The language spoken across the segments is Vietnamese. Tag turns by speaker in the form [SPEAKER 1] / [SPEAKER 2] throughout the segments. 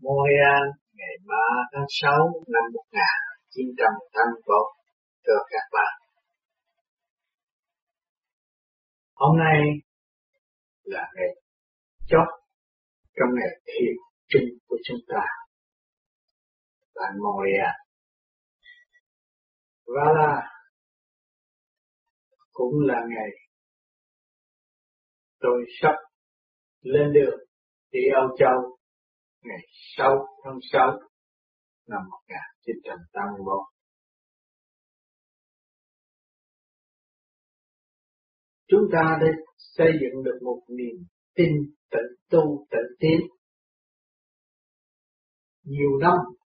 [SPEAKER 1] Montreal ngày 3 tháng 6 năm 1981. Thưa các bạn, hôm nay là ngày chót trong ngày thiền chung của chúng ta tại Montreal, và cũng là ngày tôi sắp lên đường đi Âu Châu ngày 6 tháng 6 năm 1981. Chúng ta đã xây dựng được một niềm tin tự tu tự tiến nhiều năm,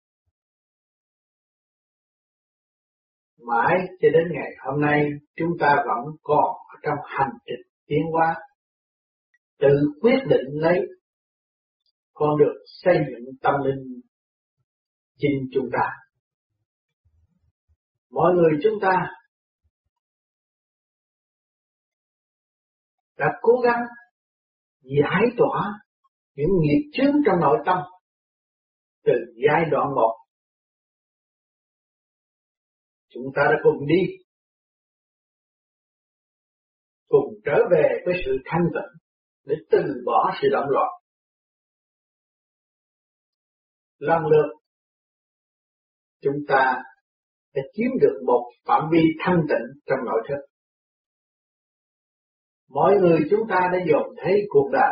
[SPEAKER 1] mãi cho đến ngày hôm nay chúng ta vẫn còn ở trong hành trình tiến hóa, tự quyết định lấy con đường xây dựng tâm linh chính chúng ta. Mọi người chúng ta đã cố gắng giải tỏa những nghiệp chướng trong nội tâm từ giai đoạn 1. Chúng ta đã cùng đi, cùng trở về với sự thanh tịnh để từ bỏ sự động loạn. Lần lượt chúng ta đã chiếm được một phạm vi thanh tịnh trong nội thức. Mọi người chúng ta đã dồn thấy cuộc đời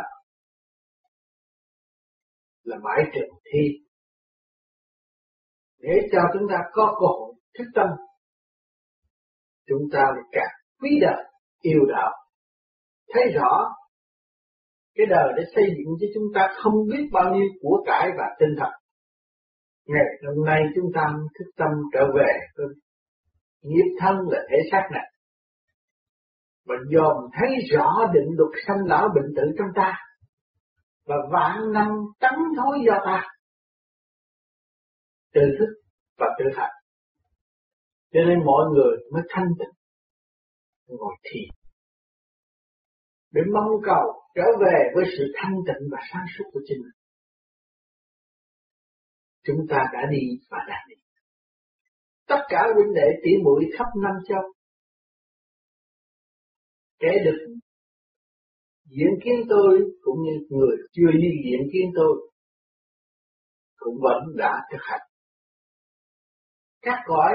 [SPEAKER 1] là bãi trường thi để cho chúng ta có cơ hội thức tâm. Chúng ta lại càng quý đời, yêu đạo, thấy rõ cái đời để xây dựng cho chúng ta không biết bao nhiêu của cải và tinh thần. Ngày hôm nay chúng ta thức tâm trở về với nghiệp thân là thể xác này, và dòm thấy rõ định luật sanh lão bệnh tử trong ta, và vạn năm tắm thối do ta, tự thức và tự hành. Cho nên mọi người mới thanh tịnh ngồi thiền để mong cầu trở về với sự thanh tịnh và sáng suốt của chính mình. Chúng ta đã đi và đang đi. Tất cả huynh đệ tỷ muội khắp năm châu, kẻ được diện kiến tôi cũng như người chưa đi diện kiến tôi cũng vẫn đã thực hành. Các cõi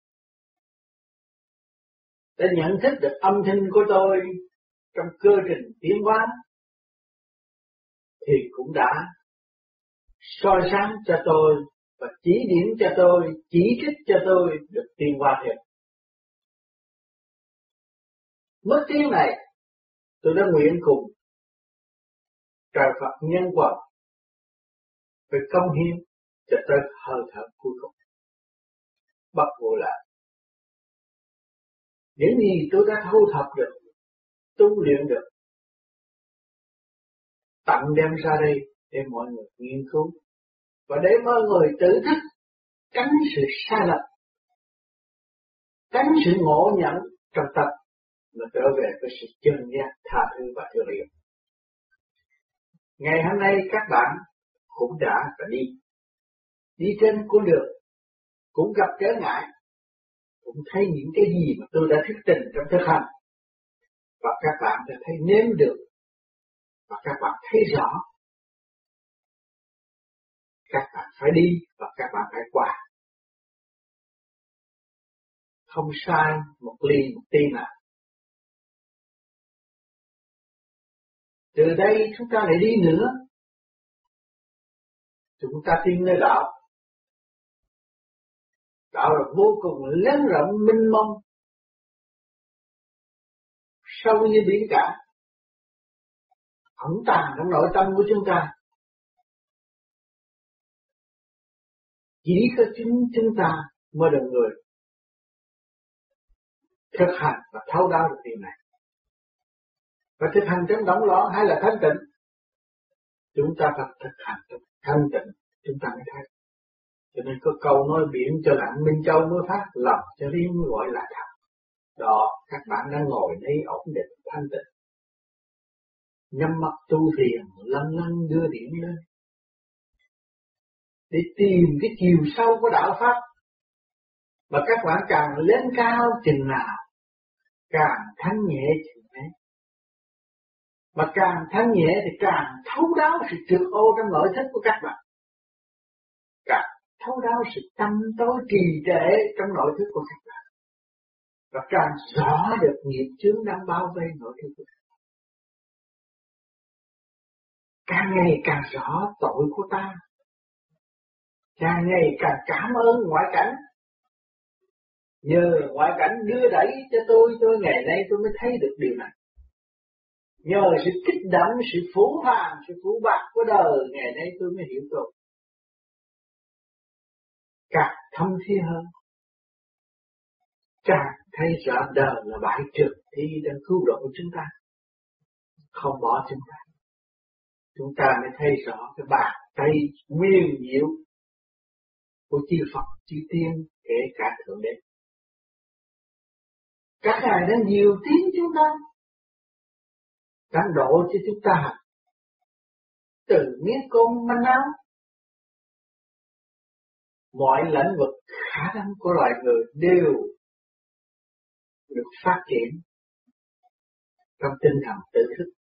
[SPEAKER 1] đã nhận thức được âm thanh của tôi trong cơ trình tiến hóa, thì cũng đã soi sáng cho tôi và chỉ điểm cho tôi, chỉ trích cho tôi được tiến hóa thêm. Mức tiến này tôi đã nguyện cùng trời Phật nhân quần phải công hiến cho tới hơi thở cuối cùng. Bất vô lại những gì tôi đã thu thập được, tu luyện được, tặng đem ra đây để mọi người nghiên cứu và để mọi người tự thức tránh sự sai lầm, tránh sự ngộ nhận trong tâm, mà trở về với sự chân giác, tha thứ và thương yêu. Ngày hôm nay các bạn cũng đã đi trên con đường, cũng gặp trở ngại, cũng thấy những cái gì mà tôi đã thức trình trong thực hành, và các bạn đã thấy nếm được, và các bạn thấy rõ. Các bạn phải đi và các bạn phải qua. Không sai một ly một tí nào. Từ đây chúng ta lại đi nữa. Chúng ta tin nơi đạo. Đạo là vô cùng lớn rộng mênh mông, sâu như biển cả, ẩn tàng trong nội tâm của chúng ta. Chỉ có chính chúng ta mới là người thực hành và thấu đáo được điều này. Và thực hành trong động loạn hay là thanh tịnh? Chúng ta phải thực hành trong thanh tịnh, chúng ta mới thấy. Cho nên có câu nói biển cho lặng Minh Châu mới phát, lòng cho riêng mới gọi là thật. Đó, các bạn đang ngồi đây ổn định thanh tịnh, nhắm mắt tu thiền, lăn lăn đưa điểm lên. để tìm cái chiều sâu của đạo Pháp. Mà các bạn càng lên cao chừng nào, càng thanh nhẹ chừng ấy. Mà càng thanh nhẹ thì càng thấu đáo sự trược ô trong nội thức của các bạn. Càng thấu đáo sự tâm tối trì trệ trong nội thức của các bạn. Và càng rõ được nghiệp chướng đang bao vây nội thức của các bạn. Càng ngày càng rõ tội của ta. Càng ngày càng cảm ơn ngoại cảnh. Nhờ ngoại cảnh đưa đẩy cho tôi ngày nay tôi mới thấy được điều này. Nhờ sự kích động, sự phủ phàng, sự phủ bạc của đời, ngày nay tôi mới hiểu tôi. Càng thâm thía hơn, càng thấy rõ đời là bãi trường thi đang cứu độ chúng ta, không bỏ chúng ta. Chúng ta mới thấy rõ cái bàn tay nguyên diệu của chư Phật, chư Tiên, kể cả Thượng Đế. Các ngài đã nhiều tiếng chúng ta, đang độ cho chúng ta từ miếng cơm manh áo. Mọi lĩnh vực khả năng của loài người đều được phát triển trong tinh thần tự thức.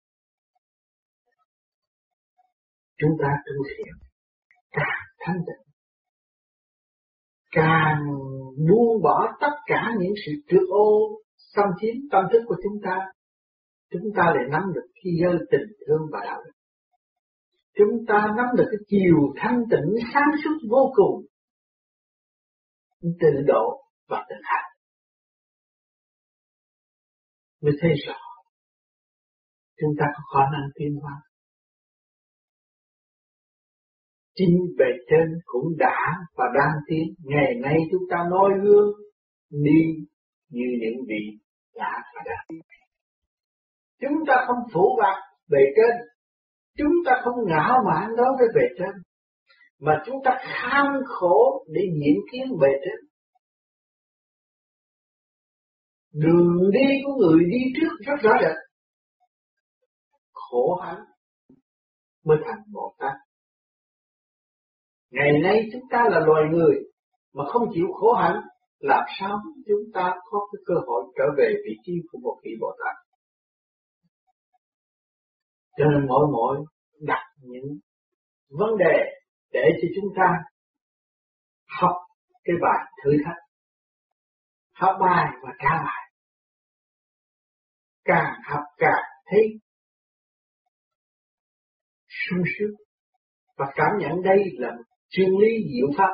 [SPEAKER 1] Chúng ta tu thiện càng thanh tịnh, càng buông bỏ tất cả những sự trược ô xâm chiếm tâm thức của chúng ta lại nắm được cái giới tình thương và đạo đức. Chúng ta nắm được cái chiều thanh tịnh sáng suốt vô cùng, tự độ và tự hành, mới thấy rõ chúng ta có khả năng tiến hóa. Chính bề trên cũng đã và đang tiến. Ngày nay chúng ta noi gương đi như những vị đã và đang tiến. Chúng ta không phủ bạc bề trên, chúng ta không ngạo mạn đối với bề trên, mà chúng ta kham khổ để diễn kiến bề trên. Đường đi của người đi trước rất rõ rệt. Khổ hạnh mới thành Bồ Tát. Ngày nay chúng ta là loài người mà không chịu khổ hạnh, làm sao chúng ta có cái cơ hội trở về vị trí của một vị Bồ Tát? Cho nên mỗi đặt những vấn đề để cho chúng ta học cái bài thử thách, học bài và trả bài. Càng học càng thấy sung sướng và cảm nhận đây là chân lý diệu pháp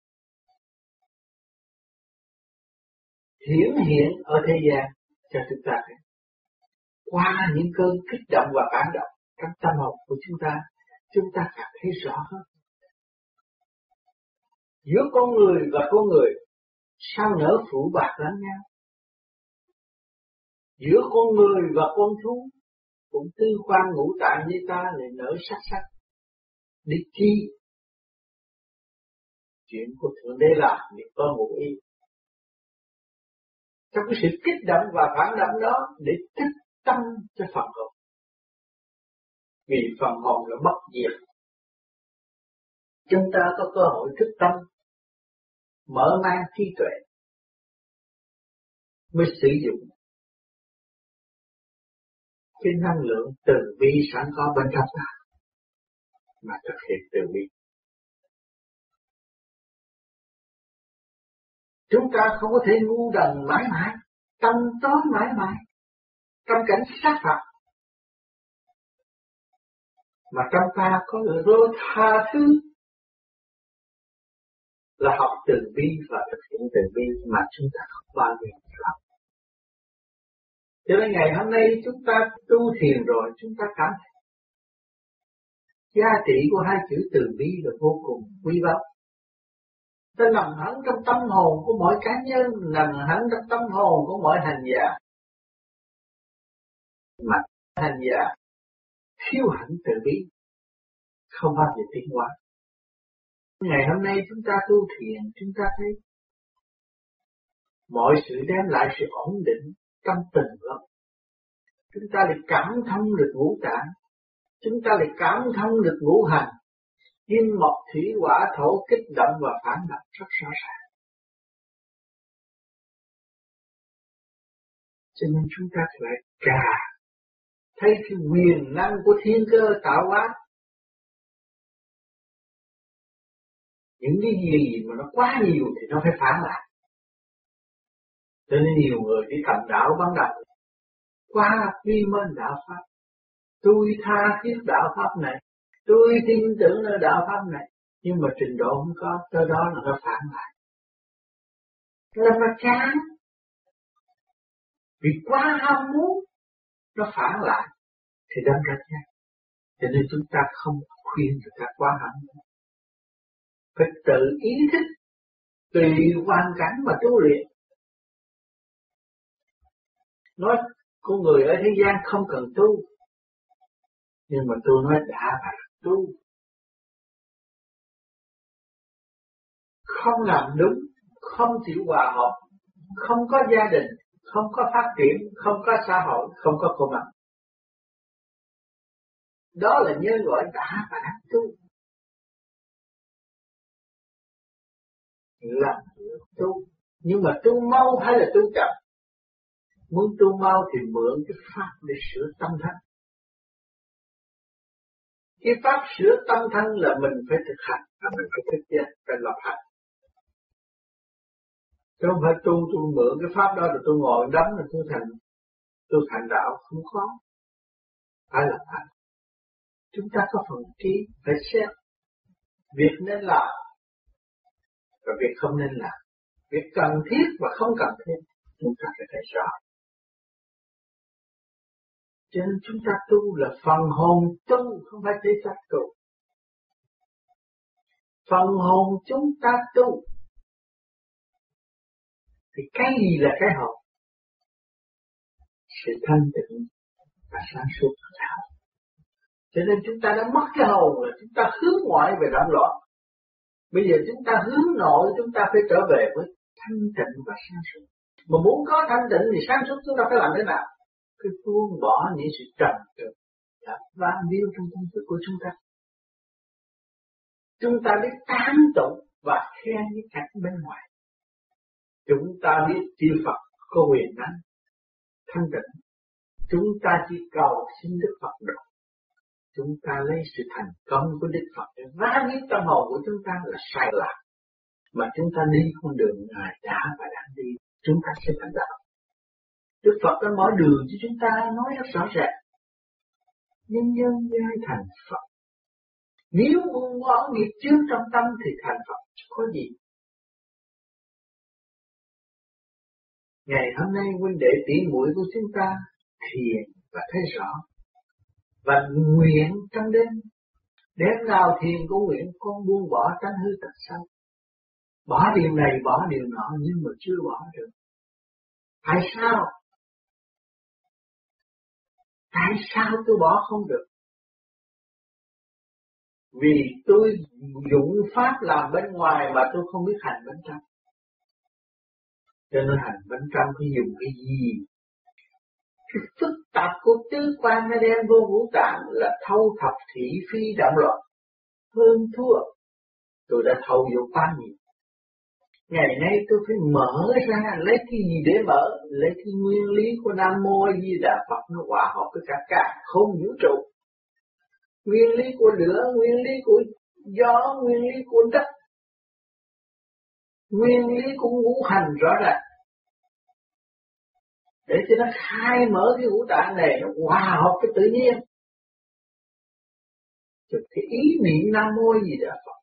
[SPEAKER 1] hiển hiện ở thế gian cho chúng ta thấy. Qua những cơn kích động và phản động trong tâm hồn của chúng ta càng thấy rõ hơn. Giữa con người và con người sao nỡ phụ bạc lẫn nhau. Giữa con người và con thú cũng tư khoan ngũ tạng như ta lại nở sắc. Đi chi? Chuyện của Thượng Đế làm việc có ngụ ý. Trong cái sự kích động và phản động đó để tích tâm cho phần hồn. Vì phần hồn là bất diệt. Chúng ta có cơ hội thức tâm, mở mang trí tuệ, mới sử dụng cái năng lượng từ bi sẵn có bên trong ta mà thực hiện từ bi. Chúng ta không có thể ngu đần mãi mãi, tâm tối mãi mãi, trong cảnh sát phạt. Mà trong ta có lửa tha thứ, là học từ bi và thực hiện từ bi mà chúng ta không bao giờ làm. Cho nên ngày hôm nay chúng ta tu thiền rồi, chúng ta cảm thấy giá trị của hai chữ từ bi là vô cùng quý báu. Nó nằm hẳn trong tâm hồn của mỗi cá nhân, nằm hẳn trong tâm hồn của mỗi hành giả. Mà hành giả thiếu hẳn từ bi, không bao giờ tiến hóa. Ngày hôm nay chúng ta tu thiền, chúng ta thấy mọi sự đem lại sự ổn định trong tình lắm. Chúng ta lại cảm thông được ngũ tạng, chúng ta lại cảm thông được ngũ hành, Kim mộc thủy hỏa thổ kích động và phản động rất rõ ràng. Cho nên chúng ta phải thấy cái quyền năng của thiên cơ tạo hóa. Những cái gì mà nó quá nhiều thì nó phải phản lại. Cho nên nhiều người đi thành đạo ban đầu quá quy mến đạo pháp. Tôi tha thiết đạo pháp này, tôi tin tưởng nơi đạo pháp này, nhưng mà trình độ không có, tới đó là nó phản lại. Là nó chán. Vì quá ham muốn, nó phản lại, thì đâm ra chán. Cho nên chúng ta không khuyên người ta quá ham muốn. Phải tự ý thức, tùy hoàn cảnh mà tu luyện. Nói con người ở thế gian không cần tu, nhưng mà tôi nói đã phải tu. Không làm đúng, không chịu hòa hợp, không có gia đình, không có phát triển, không có xã hội, không có công bằng. Đó là nhớ gọi đã và đang tu. Làm tu, nhưng mà tu mau hay là tu chậm? Muốn tu mau thì mượn cái pháp để sửa tâm thân. Cái pháp sửa tâm thân là mình phải thực hành, và mình phải thực hiện, phải lập hành. Chứ không phải tôi mượn cái pháp đó rồi tôi ngồi đấm rồi tôi thành đạo, không có. Phải lập hành. Chúng ta có phần trí, phải xét việc nên làm và việc không nên làm, việc cần thiết và không cần thiết, chúng ta phải thấy rõ. Cho nên chúng ta tu là phần hồn tu, không phải thể xác tu. Phần hồn chúng ta tu thì cái gì là cái hồn? Sự thanh tịnh và sáng suốt nào. Cho nên chúng ta đã mất cái hồn rồi, chúng ta hướng ngoại về động loạn. Bây giờ chúng ta hướng nội, chúng ta phải trở về với thanh tịnh và sáng suốt. Mà muốn có thanh tịnh thì sáng suốt chúng ta phải làm thế nào? Cứ buông bỏ những sự trần trượt đã vang điêu trong tâm thức của chúng ta. Chúng ta biết tán tụng và khen những cảnh bên ngoài. Chúng ta biết chư Phật có quyền năng thanh tịnh. Chúng ta chỉ cầu xin Đức Phật độ. Chúng ta lấy sự thành công của Đức Phật để vá biết tâm hồn của chúng ta là sai lạc. Mà chúng ta đi con đường Ngài đã và đang đi, chúng ta sẽ thành đạo. Đức Phật đã mở đường cho chúng ta, nói rất rõ ràng. Nhân giai thành Phật. Nếu buông bỏ nghiệp chướng trong tâm thì thành Phật có gì. Ngày hôm nay huynh đệ tỷ muội của chúng ta thiền và thấy rõ. Và nguyện trong đêm. Đêm nào thiền cũng nguyện con buông bỏ tánh hư tật xấu. Bỏ điều này, bỏ điều nọ nhưng mà chưa bỏ được. Tại sao? Tại sao tôi bỏ không được? Vì tôi dụng pháp làm bên ngoài mà tôi không biết hành bên trong. Cho nên hành bên trong phải dùng cái gì? Cái phức tạp của tứ quan nó đem vô ngũ tạng là thâu thập thị phi động loạn. Hơn thua. Tôi đã thâu vô quá nhiều. Ngày nay tôi phải mở ra, lấy cái gì để mở? Lấy cái nguyên lý của Nam Mô A Di Đà Phật nó hòa hợp với cả không vũ trụ. Nguyên lý của lửa, nguyên lý của gió, nguyên lý của đất, nguyên lý của ngũ hành rõ ràng. Để cho nó khai mở cái ngũ tạng này, nó hòa hợp với tự nhiên. Cho cái ý niệm Nam Mô A Di Đà Phật.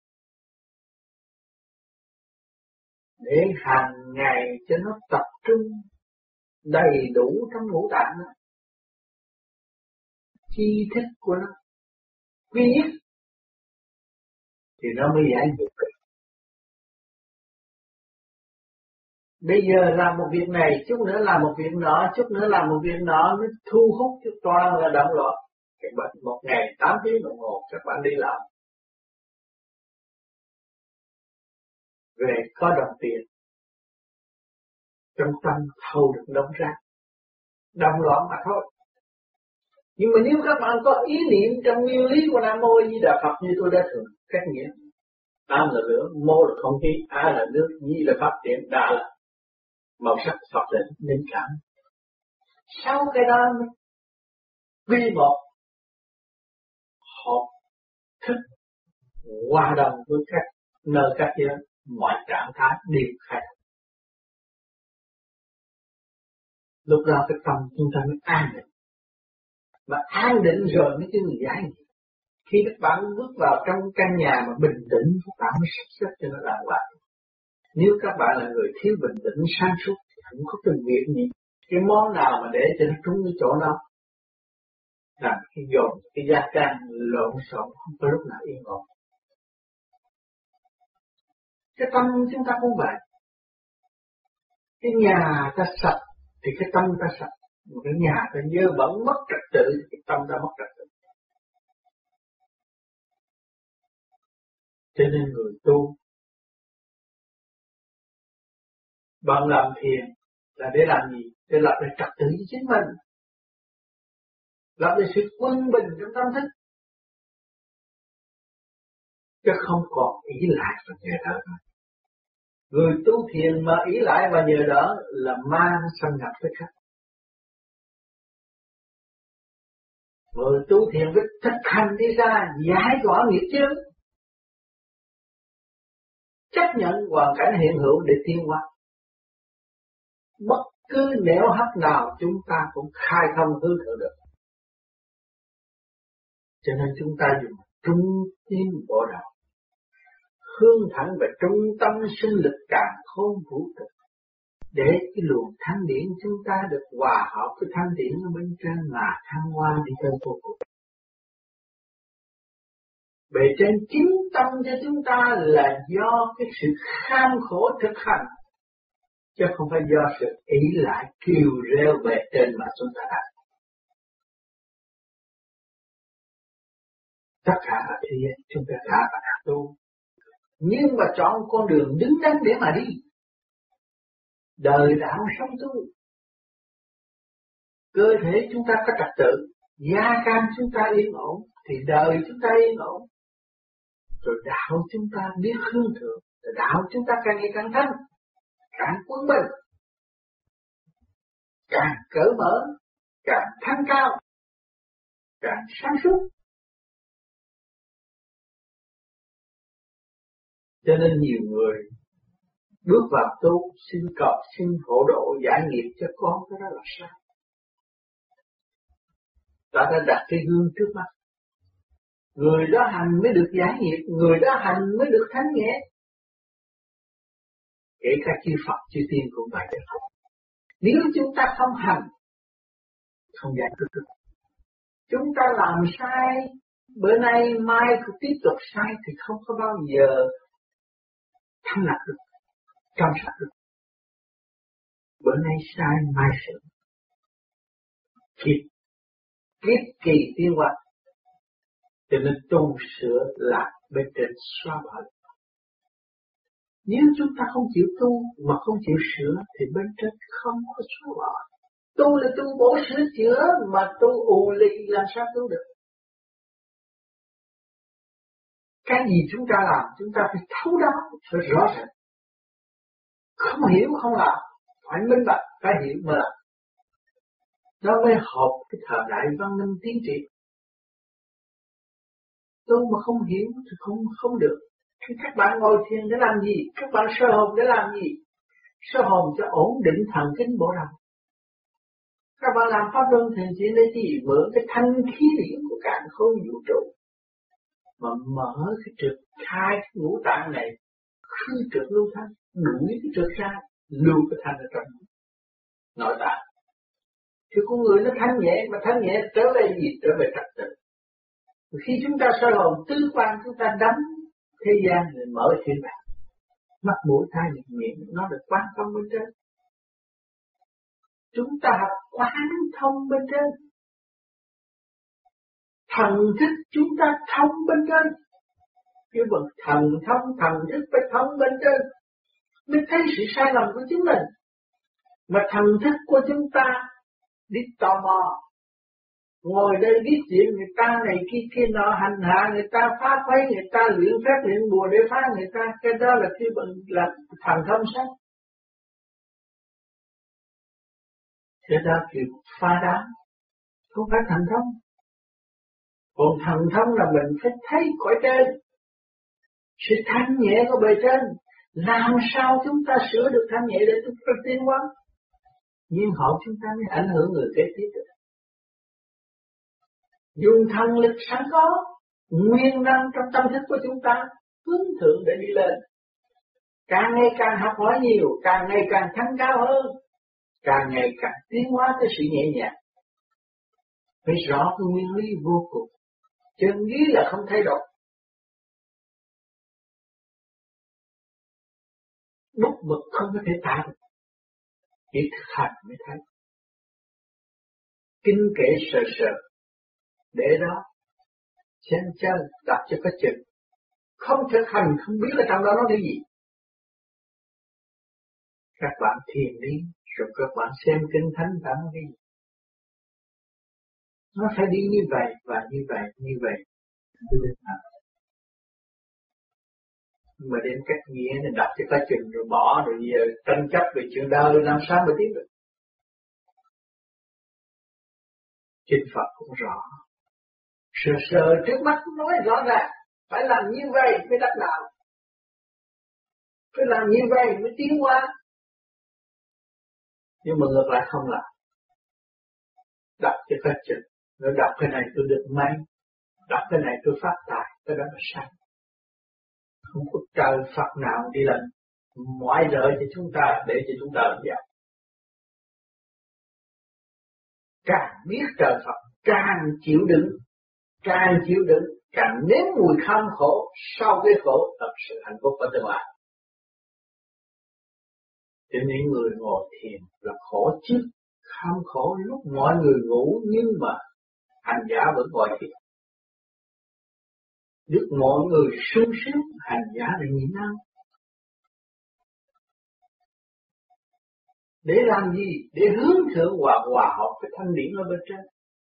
[SPEAKER 1] Để hàng ngày cho nó tập trung đầy đủ trong ngũ tạng đó. Chi thức của nó biết thì nó mới giải được. Bây giờ làm một việc này, chút nữa làm một việc nọ, chút nữa làm một việc nọ, nó thu hút cho toàn là động loạn. Các bạn một ngày 8 tiếng đồng hồ các bạn đi làm. Về có đồng tiền. Trong tâm thâu được đóng ra. Đồng loạn mà thôi. Nhưng mà nếu các bạn có ý niệm trong nguyên lý của Nam Mô A Di Đà Phật như tôi đã thường cách nghĩa. Tam là lửa, mô là không khí, A là nước, Nhi là phát triển, Đa là màu sắc phật lệnh linh cảm. Sau cái đó quy một hợp thức hòa đồng với các nơi các giới, mọi trạng thái đều khai. Lúc đó cái tâm chúng ta mới an định. Mà an định rồi mới chứ người giải nghiệp. Khi các bạn bước vào trong căn nhà mà bình tĩnh, các bạn mới sắp xếp cho nó đàng hoàng. Nếu các bạn là người thiếu bình tĩnh, sáng suốt, thì không có từng việc gì. Cái món nào mà để cho nó trúng cái chỗ đó, làm cái dồn, cái gia can lộn xộn, không có lúc nào yên ổn. Cái tâm chúng ta cũng vậy. Cái nhà ta sạch thì cái tâm ta sạch. Một cái nhà ta dơ bẩn mất trật tự thì cái tâm ta mất trật tự. Cho nên người tu bạn làm thiền là để làm gì? Để lập lại trật tự với chính mình, lập lại sự quân bình trong tâm thức, chứ không còn ý lại và nhờ đỡ. Người tu thiền mà ý lại và nhờ đỡ là ma nó xâm nhập tới khách. Người tu thiền với thực hành đi ra giải tỏa nghiệp chướng, chấp nhận hoàn cảnh hiện hữu để tiến hóa. Bất cứ nẻo hấp nào chúng ta cũng khai thông hư thượng được. Cho nên chúng ta dùng trung tim bộ đạo, hướng thẳng về trung tâm sinh lực càng khôn vũ trụ, để cái luồng thanh điển chúng ta được hòa hợp với thanh điển ở bên trên mà thăng hoa đi tới vô cùng. Bề trên chính tâm cho chúng ta là do cái sự kham khổ thực hành, chứ không phải do sự ý lại kêu reo bề trên mà chúng ta đạt. Tất cả ở thế gian chúng ta đã và đang tu, nhưng mà chọn con đường đứng đắn để mà đi. Đời đạo sống tu, cơ thể chúng ta có trật tự, gia can chúng ta yên ổn, thì đời chúng ta yên ổn. Rồi đạo chúng ta biết hướng thượng, rồi đạo chúng ta càng ngày càng thanh, càng quân bình, càng cởi mở, càng thanh cao, càng sáng suốt. Cho nên nhiều người bước vào tu xin cầu xin hộ độ giải nghiệp cho con, cái đó là sai. Ta đã đặt cái gương trước mắt, người đó hành mới được giải nghiệp, người đó hành mới được thánh nhẹ. Kể cả chư Phật chư Tiên cũng vậy. Nếu chúng ta không hành, không giải quyết được. Chúng ta làm sai, bữa nay mai cũng tiếp tục sai thì không có bao giờ thanh lọc được, trong sạch được. Bữa nay sai, mai sửa. Kiếp kỳ tiến hóa. Cho nên tu sửa là bên trên xóa bỏ. Nếu chúng ta không chịu tu mà không chịu sửa thì bên trên không có xóa bỏ. Tu là tu bổ sửa chữa, mà tu ù lì làm sao tu được. Cái gì chúng ta làm chúng ta phải thấu đáo, phải rõ ràng. Không hiểu không làm, phải minh bạch, phải hiểu mới làm. Nó mới hợp cái thời đại văn minh tiến triển. Tu mà không hiểu thì không được. Khi các bạn ngồi thiền để làm gì? Các bạn sơ hồn để làm gì? Sơ hồn cho ổn định thần kinh bộ đầu. Các bạn làm pháp luân thiền chỉ để gì? Mượn cái thanh khí điển của càn khôn vũ trụ mà mở cái trực, khai cái ngũ tạng này, khư trực lưu thanh, đuổi cái trực ra, lưu cái thanh ở trong nội tạng. Thì con người nó thanh nhẹ, mà thanh nhẹ trở về gì? Trở về trật tự. Khi chúng ta soi hồn tứ quan, chúng ta đắm thế gian để mở thiên đàng. Mắt mũi tai miệng nó được quán thông bên trên. Chúng ta học quán thông bên trên. Thần thức chúng ta thông bên trên. Cái bậc thần thức phải thông bên trên, mới thấy sự sai lầm của chính mình. Mà thần thức của chúng ta đi tò mò, ngồi đây biết chuyện người ta này kia nọ, hành hạ người ta, phá phái người ta, luyện phép luyện bùa để phá người ta, cái đó là khi là thần thông sao? Thế đó kiểu phá đám, không phải thần thông. Còn thần thông là mình phải thấy cõi trên, sự thanh nhẹ của bề trên. Làm sao chúng ta sửa được thanh nhẹ để chúng ta tiến hóa? Nhưng hậu chúng ta mới ảnh hưởng người kế tiếp được. Dùng thần lực sẵn có, nguyên năng trong tâm thức của chúng ta, hướng thượng để đi lên. Càng ngày càng học hỏi nhiều, càng ngày càng thăng cao hơn, càng ngày càng tiến hóa tới sự nhẹ nhàng. Phải rõ cái nguyên lý vô cùng, chân lý là không thay đổi. Bút mực không có thể tả được, chỉ thực hành mới thấy. Kinh kệ sờ sờ, để đó, xem chân, đọc cho có chừng. Không thực hành, không biết là trong đó nó cái gì. Các bạn thiền đi, rồi các bạn xem kinh thánh đã nói cái gì. Nó phải đi như vậy, và như vậy, như vậy. Mà đến cách nghĩa nên đọc cho có chừng rồi bỏ, rồi giờ tranh chấp về chuyện đời làm sao mà tiến được. Kinh Phật cũng rõ. Sờ sờ trước mắt nói rõ ràng, phải làm như vậy mới đắc đạo. Phải làm như vậy mới tiến hóa. Nhưng mà ngược lại không làm. Đọc cho có chừng, rồi đọc cái này tôi được may, đọc cái này tôi phát tài, cái đó là sai. Không có trời Phật nào đi làm ngoại lợi cho chúng ta để cho chúng ta làm giàu. Càng biết trời Phật, càng chịu đựng, càng nếm mùi kham khổ, sau cái khổ thật sự hạnh phúc ở tương lai. Cho nên người ngồi thiền là khổ chứ, kham khổ lúc mọi người ngủ, nhưng mà hành giả vẫn ngồi thiền. Lúc mọi người sung sướng, hành giả là nhịn ăn. Để làm gì? Để hướng thượng hòa hợp với thanh điển ở bên trên.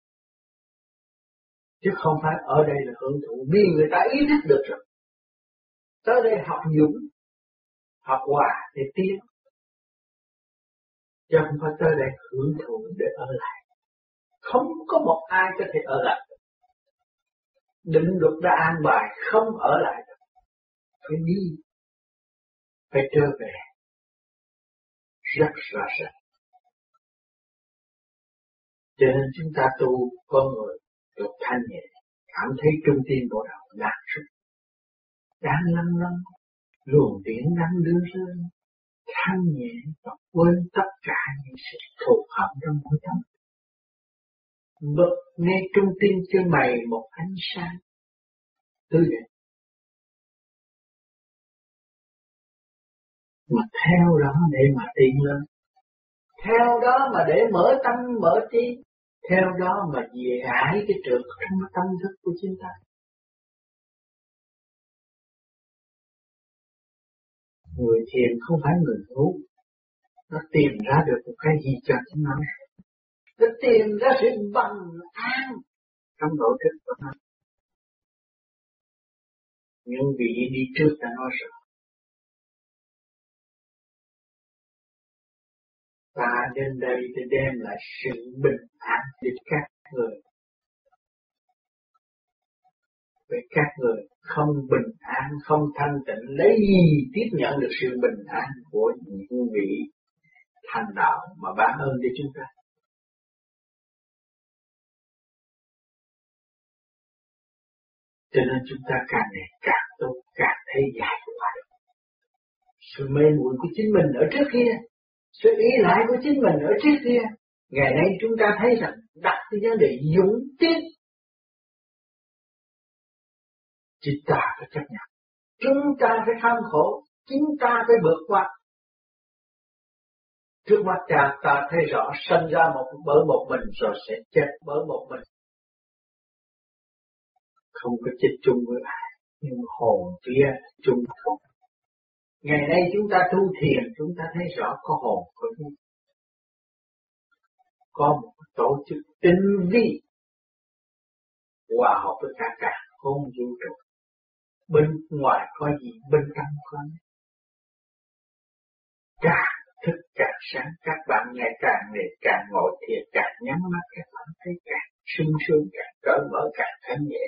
[SPEAKER 1] Chứ không phải ở đây là hưởng thụ, vì người ta ý thức được rồi. Tới đây học dũng, học hòa để tiến. Chứ không phải tới đây hưởng thụ để ở lại. Không có một ai có thể ở lại. Định luật đã an bài không ở lại được. Phải đi, phải trở về. Rất rõ ràng. Cho nên chúng ta tu con người được thanh nhẹ, cảm thấy trung tim bộ đầu lạc sức, đang lăn luồng điển đang đưa rơi, thanh nhẹ và quên tất cả những sự thù hận trong mỗi tâm. Bật ngay trung tim cho mày một ánh sáng tươi đẹp, mà theo đó để mà tiến lên, theo đó mà để mở tâm mở trí, theo đó mà giải cái trượt trong tâm thức của chúng ta. Người thiền không phải người ngu, nó tìm ra được một cái gì cho chúng nó tìm ra sự bằng an trong nội thức của nó. Những vị đi trước đã nói rồi, ta đến đây để đem lại sự bình an cho các người. Với các người không bình an, không thanh tịnh, lấy gì tiếp nhận được sự bình an của những vị thành đạo mà ban ơn cho chúng ta. Cho nên chúng ta càng ngày càng tốt, càng thấy giải thoát. Sự mê muội của chính mình ở trước kia, sự ý lại của chính mình ở trước kia, ngày nay chúng ta thấy rằng đặt cái vấn đề dũng tiến. Chúng ta phải chấp nhận, chúng ta phải kham khổ, chúng ta phải vượt qua. Trước mắt ta thấy rõ sinh ra bởi một mình rồi sẽ chết bởi một mình. Không có chết chung với ai, nhưng hồn vía chung không. Ngày nay chúng ta tu thiền, chúng ta thấy rõ có hồn có vía. Có một tổ chức tinh vi hòa hợp với cả không vũ trụ. Bên ngoài có gì, bên trong có gì. Càng thức càng sáng, các bạn ngày càng ngồi thiền, càng nhắm mắt các bạn thấy càng sung sướng, càng cởi mở, càng thanh nhẹ.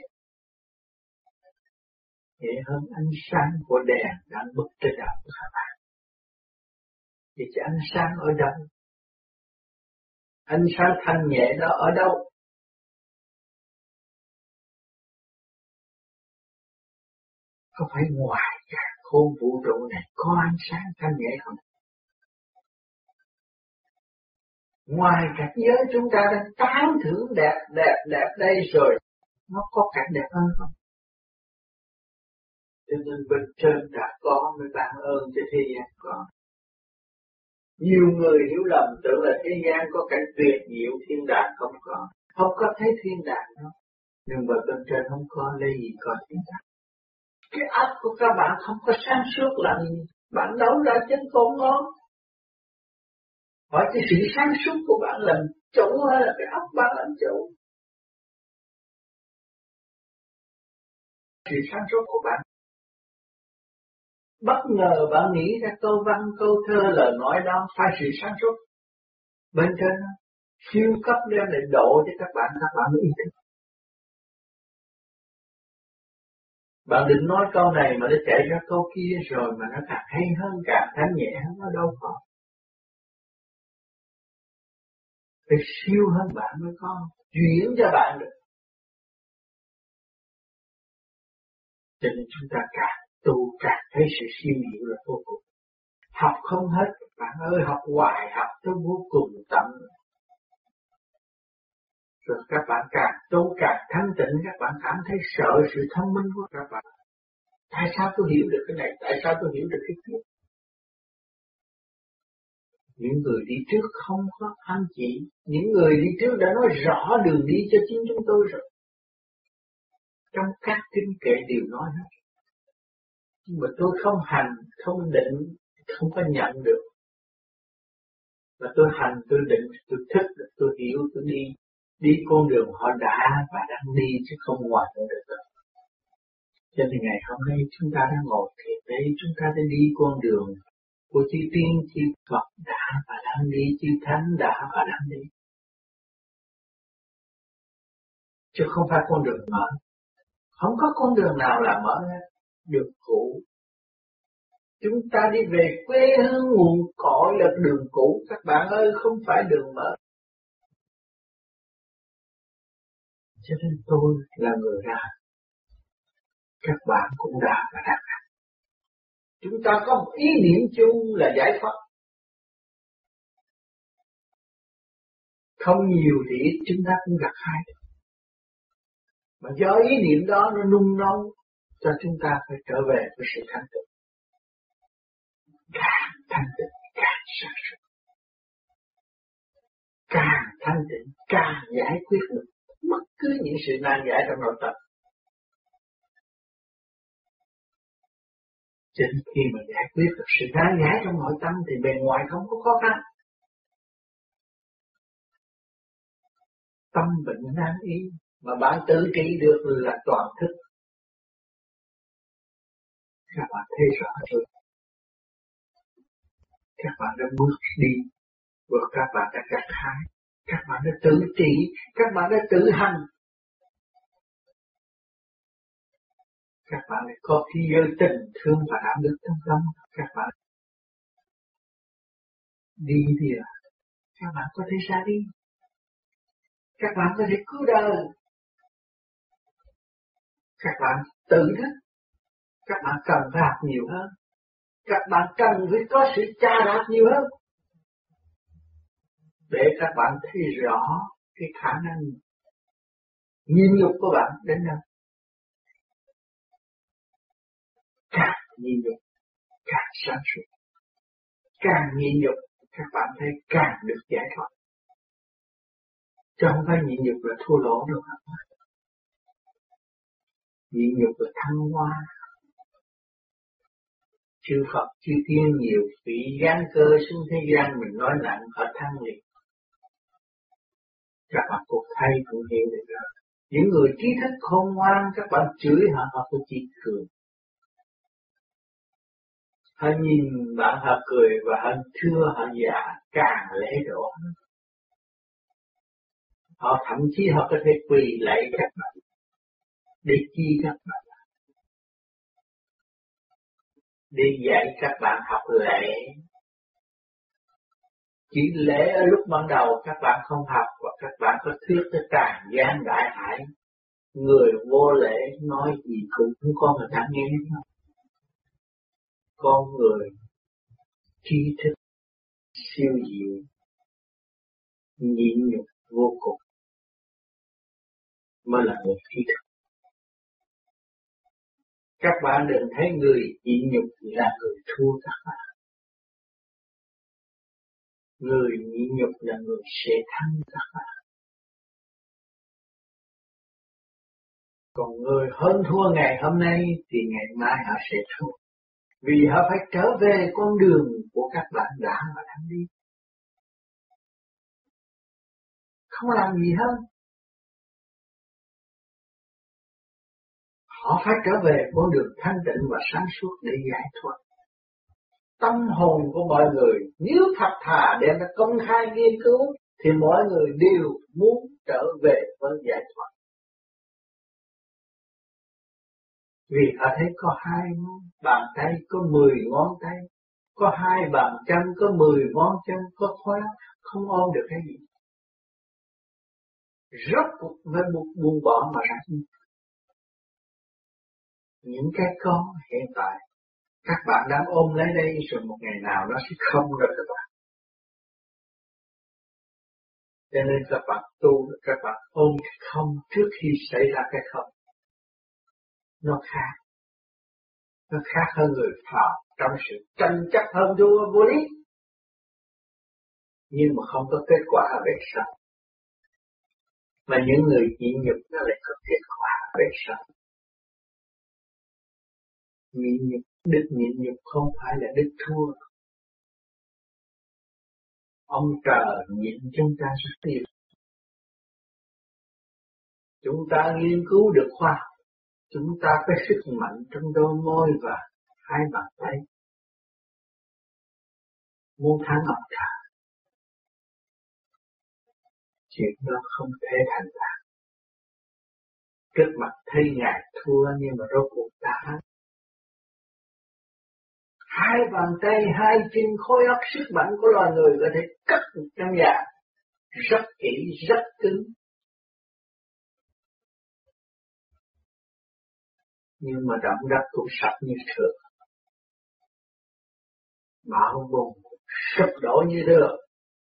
[SPEAKER 1] Nhẹ hơn ánh sáng của đèn đang bức trên đầu của các bạn. Thì cái ánh sáng ở đâu? Ánh sáng thanh nhẹ đó ở đâu? Có phải ngoài cả khôn vũ trụ này có ánh sáng thanh nhẹ không? Ngoài cảnh giới chúng ta đang tán thưởng đẹp đây rồi, nó có cảnh đẹp hơn không? Cho nên bên trên đã có mới ban ơn cho thế gian có. Nhiều người hiểu lầm tưởng là thế gian có cảnh tuyệt diệu thiên đàng, không có thấy thiên đàng đâu. Nhưng mà bên trên không có lấy gì có thiên đàng. Cái óc của các bạn không có sáng suốt là bạn đấu ra chân con ngon. Hỏi cái sự sáng suốt của bạn làm chủ hay là cái óc bạn làm chủ? Sự sáng suốt của bạn. Bất ngờ bạn nghĩ ra câu văn, câu thơ, lời nói đó phải sự sáng suốt. Bên trên siêu cấp đem lại độ cho các bạn ý thức. Bạn định nói câu này mà nó chạy ra câu kia rồi mà nó càng hay hơn, càng thanh nhẹ hơn, nó đâu có. Phải siêu hơn bạn mới có, chuyển cho bạn được. Cho nên chúng ta càng tu càng thấy sự siêu diệu là vô cùng. Học không hết, bạn ơi, học hoài, học tới vô cùng tận. Rồi các bạn càng tu càng thanh tịnh, các bạn cảm thấy sợ sự thông minh của các bạn. Tại sao tôi hiểu được cái này, tại sao tôi hiểu được cái kia? Những người đi trước không có anh chị, những người đi trước đã nói rõ đường đi cho chính chúng tôi rồi. Trong các kinh kệ đều nói hết. Nhưng mà tôi không hành, không định, không có nhận được. Mà tôi hành, tôi định, tôi thích, tôi hiểu, tôi đi con đường họ đã và đang đi chứ không ngoài được rồi. Cho nên ngày hôm nay chúng ta đang ngồi thiền đây, chúng ta đã đi con đường của chư tiên, chư Phật đã và đang đi, chư Thánh đã và đang đi. Chứ không phải con đường mở. Không có con đường nào là mở hết, đường cũ. Chúng ta đi về quê hương nguồn cội là đường cũ, các bạn ơi, không phải đường mở. Cho nên tôi là người ra. Các bạn cũng đã và đang ra. Chúng ta có một ý niệm chung là giải thoát. Không nhiều thì ít chúng ta cũng gặt hai. Mà do ý niệm đó nó nung nấu cho chúng ta phải trở về với sự thanh tịnh. Càng thanh tịnh càng sáng suốt. Càng thanh tịnh càng giải quyết được bất cứ những sự nan giải trong nội tâm. Cho nên khi mà giải quyết được sự nan giải trong nội tâm thì bề ngoài không có khó khăn. Tâm bệnh nan y mà bạn tự trị được là toàn thức. Các bạn thấy rõ chưa? Các bạn đã bước đi và các bạn đã gặt hái, các bạn đã tự trị, các bạn đã tự hành. Các bạn đã có khí giới tình thương và đạo đức trong tâm. Các bạn đi thì các bạn có thể ra đi. Các bạn có thể cứu đời. Các bạn tự thức. Các bạn cần phải học nhiều hơn. Các bạn cần phải có sự tra đạp nhiều hơn. Để các bạn thấy rõ cái khả năng nhịn nhục của bạn đến đâu. Càng nhịn nhục, càng sáng suốt. Càng nhịn nhục, các bạn thấy càng được giải thoát. Chứ không phải nhịn nhục là thua lỗ đâu các bạn. Nhịn nhục là thăng hoa. Chư Phật, chư Tiên nhiều vị gian cơ xuống thế gian mình nói nặng họ thăng liền. Các bạn cũng thấy cũng hiểu được rồi. Những người trí thức khôn ngoan các bạn chửi họ, họ cũng chỉ cười. Họ nhìn bạn họ cười và họ thưa họ già càng lễ độ. Họ thậm chí họ có thể quỳ lạy các bạn để chi các bạn, để dạy các bạn học lễ. Chỉ lễ ở lúc ban đầu các bạn không học và các bạn có thuyết tới tràn gian đại hải. Người vô lễ nói gì cũng không có người ta nghe. Con người trí thức siêu diệu, nhịn nhục vô cùng mới là người trí thức. Các bạn đừng thấy người nhịn nhục là người thua các bạn. Người nhịn nhục là người sẽ thắng các bạn. Còn người hơn thua ngày hôm nay thì ngày mai họ sẽ thua. Vì họ phải trở về con đường của các bạn đã và đang đi. Không làm gì hơn. Họ phải trở về con đường thanh tịnh và sáng suốt để giải thoát. Tâm hồn của mọi người nếu thật thà đem ra công khai nghiên cứu thì mọi người đều muốn trở về với giải thoát. Vì họ thấy có 2 bàn tay, có 10 ngón tay, có 2 bàn chân, có 10 ngón chân, có khóa, không ôm được cái gì. Rốt cuộc với buông bỏ mà ra đi. Những cái có hiện tại, các bạn đang ôm lấy đây rồi một ngày nào nó sẽ không rồi các bạn. Cho nên các bạn tu, các bạn ôm cái không trước khi xảy ra cái không. Nó khác. Nó khác hơn người phàm trong sự tranh chấp hơn vô lý. Nhưng mà không có kết quả về sau. Mà những người nhịn nhục nó lại có kết quả về sau. Nhịn nhục, đức nhịn nhục không phải là đức thua. Ông trời nhịn chúng ta rất nhiều. Chúng ta nghiên cứu được khoa học. Chúng ta có sức mạnh trong đôi môi và 2 bàn tay. Muốn thắng ông trời. Chuyện đó không thể thành đạt. Trước mặt thấy Ngài thua nhưng mà rốt cuộc ta thắng. 2 bàn tay, 2 chân khối óc sức mạnh của loài người có thể cất một căn nhà rất kỹ, rất cứng. Nhưng mà động đất cũng sập như thường. Bão bùng sụp đổ như thường.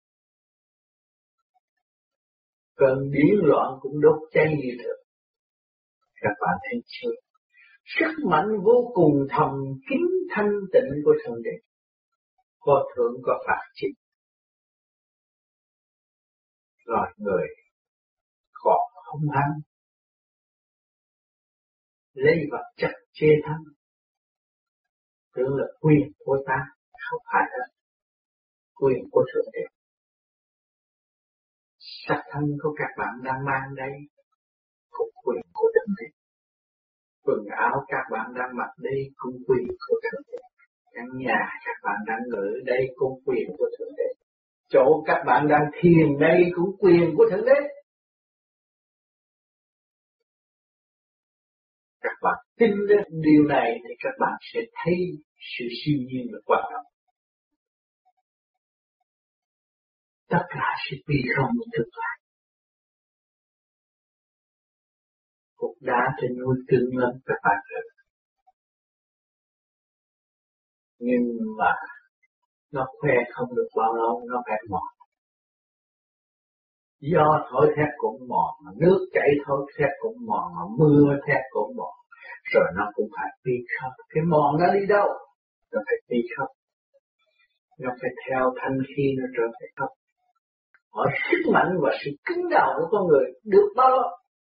[SPEAKER 1] Cơn điên loạn cũng đốt cháy như thường. Các bạn thấy chưa? Sức mạnh vô cùng thầm kín thanh tịnh của Thượng Đế. Có thượng có phạt chính. Rồi người còn hung hăng. Lấy vật chất chê thắng. Tưởng là quyền của ta. Không phải là quyền của Thượng Đế. Sắc thân của các bạn đang mang đây cũng quyền của Thượng Đế. Quần áo các bạn đang mặc đây cũng quyền của Thượng Đế. Căn nhà các bạn đang ở đây cũng quyền của Thượng Đế. Chỗ các bạn đang thiền đây cũng quyền của Thượng Đế. Các bạn tin đến điều này thì các bạn sẽ thấy sự siêu nhiên và quan trọng. Tất cả sẽ bị không thực lại. Cục đá trên núi cứng lắm các bạn rồi. Nhưng mà nó khoe không được bao lâu nó phải mòn. Gió thổi thét cũng mòn, nước chảy thổi thét cũng mòn, mưa thét cũng mòn. Rồi nó cũng phải đi khóc. Cái mòn nó đi đâu? Nó phải đi khóc. Nó phải theo thanh khí nó trở về khóc. Ở sức mạnh và sự cứng đầu của con người được bao lâu?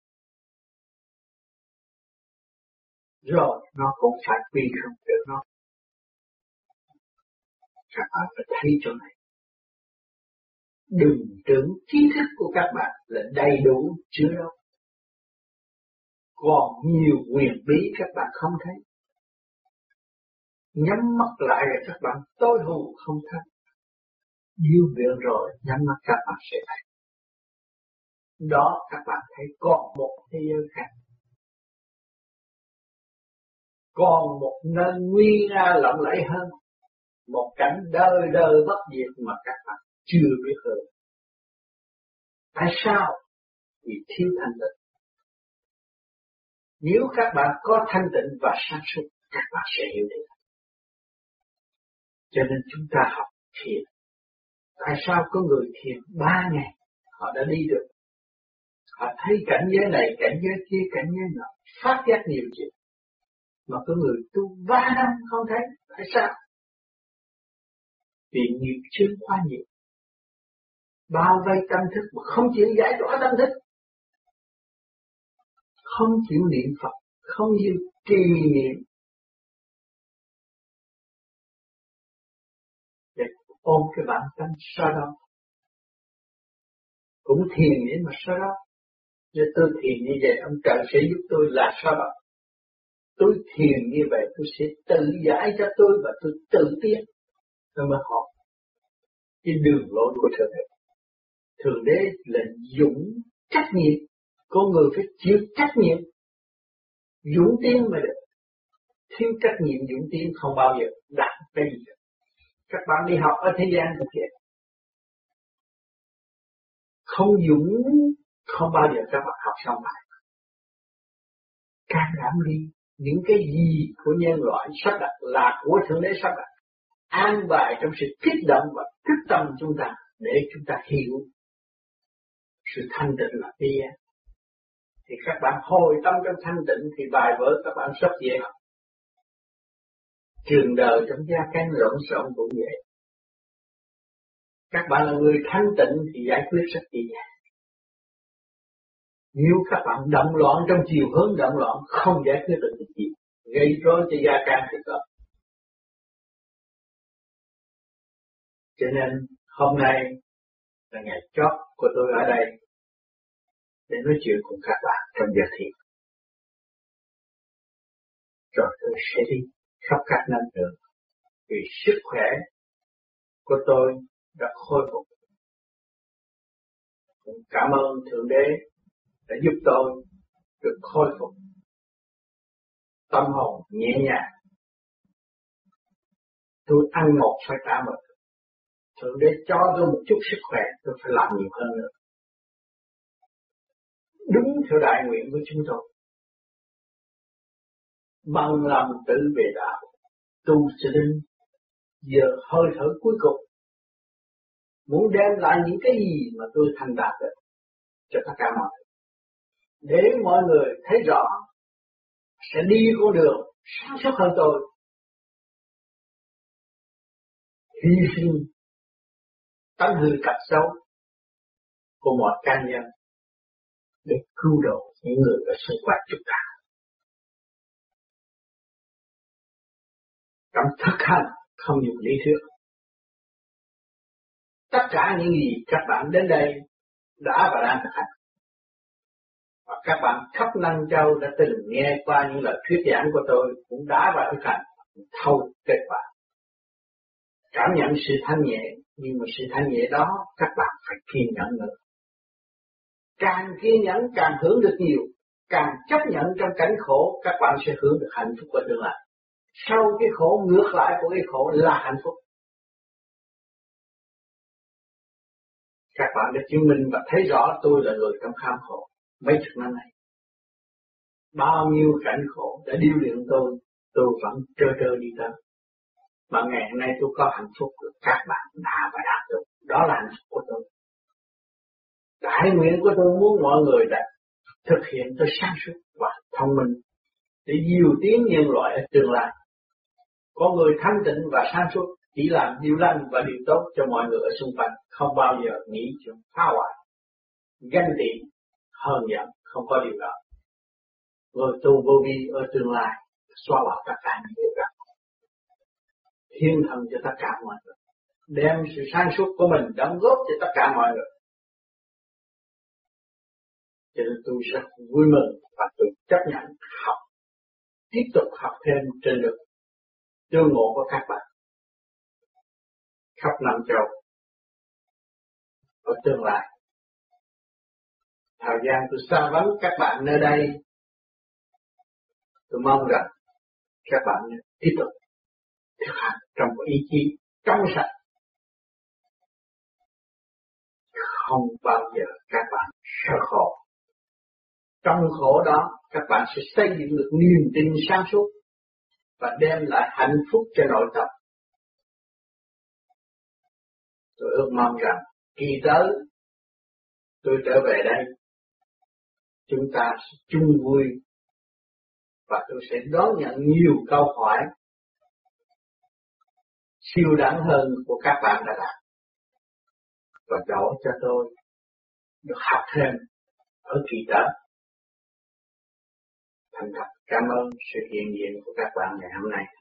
[SPEAKER 1] Rồi nó cũng phải quy không được nó. Các bạn phải thấy chỗ này. Đừng tưởng trí thức của các bạn là đầy đủ chưa đâu. còn nhiều quyền bí các bạn không thấy. Nhắm mắt lại rồi các bạn tối hù không thấy. Yêu viện rồi nhắm mắt các bạn sẽ thấy. Đó các bạn thấy còn một thế giới khác. Còn một nơi nguy nga lộng lẫy hơn. Một cảnh đời đời bất diệt mà các bạn chưa biết hơn. Tại sao? Vì thiếu thanh tịnh. Nếu các bạn có thanh tịnh và sáng suốt, các bạn sẽ hiểu được. Cho nên chúng ta học thiền. Tại sao có người thiền 3 ngày họ đã đi được? Họ thấy cảnh giới này, cảnh giới kia, cảnh giới nọ, phát giác nhiều chuyện. Mà có người tu 3 năm không thấy. Tại sao? Vì nghiệp chướng quá nhiều. Bao vây tâm thức mà không chịu giải tỏa tâm thức. Không chịu niệm Phật, không chịu trì niệm. Để ôm cái bản tâm sau đó. Cũng thiền để mà sau đó. Nếu tôi thiền như vậy, ông trời sẽ giúp tôi là sao đó. Tôi thiền như vậy, tôi sẽ tự giải cho tôi và tôi tự tiến. Tôi mới học cái đường lối của Thượng Đế. Thượng Đế là dũng trách nhiệm. Con người phải chịu trách nhiệm. Dũng tiến mới được. Thiếu trách nhiệm dũng tiến không bao giờ đạt cái gì được. Các bạn đi học ở thế gian cũng vậy. Không dũng, không bao giờ các bạn học xong bài. Can đảm đi. Những cái gì của nhân loại sắp đặt là của Thượng Đế sắp đặt. An bài trong sự kích động và thức tâm chúng ta để chúng ta hiểu sự thanh tịnh là gì. Thì các bạn hồi tâm trong thanh tịnh thì bài vở các bạn rất dễ học. Trường đời trong gia căn lộn xộn cũng vậy. Các bạn là người thanh tịnh thì giải quyết rất dễ dàng. Nếu các bạn động loạn trong chiều hướng động loạn không giải quyết được gì, gây rối cho gia căn thì có. Cho nên hôm nay là ngày chót của tôi ở đây để nói chuyện cùng các bạn trong giờ thiền. Rồi tôi sẽ đi khắp các năm đường vì sức khỏe của tôi đã khôi phục. Cảm ơn Thượng Đế đã giúp tôi được khôi phục tâm hồn nhẹ nhàng. Tôi ăn một phải trả một. Thượng Đế cho tôi một chút sức khỏe, tôi phải làm nhiều hơn nữa. Đúng theo đại nguyện của chúng tôi. Bằng lòng tự về đạo, tu sẽ đến giờ hơi thở cuối cùng. Muốn đem lại những cái gì mà tôi thành đạt được cho tất cả mọi người. Để mọi người thấy rõ sẽ đi con đường sáng suốt hơn tôi. Hy sinh tánh hư tật xấu của mọi cá nhân để cứu độ những người ở xung quanh chúng ta. Trong thực hành không dùng lý thuyết. Tất cả những gì các bạn đến đây đã và đang thực hành. Và các bạn khắp Nam Châu đã từng nghe qua những lời thuyết giảng của tôi cũng đã và thực hành thâu kết quả. Cảm nhận sự thanh nhẹ, nhưng mà sự thanh nhẹ đó các bạn phải kiên nhẫn nữa. Càng kiên nhẫn càng hưởng được nhiều, càng chấp nhận trong cảnh khổ các bạn sẽ hưởng được hạnh phúc của tương lai. Sau cái khổ ngược lại của cái khổ là hạnh phúc. Các bạn đã chứng minh và thấy rõ tôi là người trong kham khổ mấy chục năm này. Bao nhiêu cảnh khổ đã điêu luyện tôi vẫn trơ trơ đi tới. Mà ngày hôm nay tôi có hạnh phúc được các bạn đã và đạt được. Đó là hạnh phúc của tôi. Đại nguyện của tôi muốn mọi người đã thực hiện tôi sáng suốt và thông minh để điều tiến nhân loại ở tương lai. Có người thanh tịnh và sáng suốt chỉ làm điều lành và điều tốt cho mọi người ở xung quanh, không bao giờ nghĩ chuyện phá hoại, ganh tị, hờn giận, không có điều đó. Người tu vô vi ở tương lai xóa bỏ tất cả những điều đó, hiến thân cho tất cả mọi người, đem sự sáng suốt của mình đóng góp cho tất cả mọi người. Cho nên tôi rất vui mừng và tôi chấp nhận học, tiếp tục học thêm trên được tương ngộ của các bạn khắp năm châu ở tương lai. Thời gian tôi xa vắng các bạn nơi đây, tôi mong rằng các bạn tiếp tục thực hành trong một ý chí trong sạch. Không bao giờ các bạn sợ khổ. Trong khổ đó, các bạn sẽ xây dựng được niềm tin sáng suốt và đem lại hạnh phúc cho nội tâm. Tôi ước mong rằng kỳ tới tôi trở về đây, chúng ta sẽ chung vui và tôi sẽ đón nhận nhiều câu hỏi siêu đẳng hơn của các bạn đã đạt và đổ cho tôi được học thêm ở kỳ tới. Thành thật cảm ơn sự hiện diện của các bạn ngày hôm nay.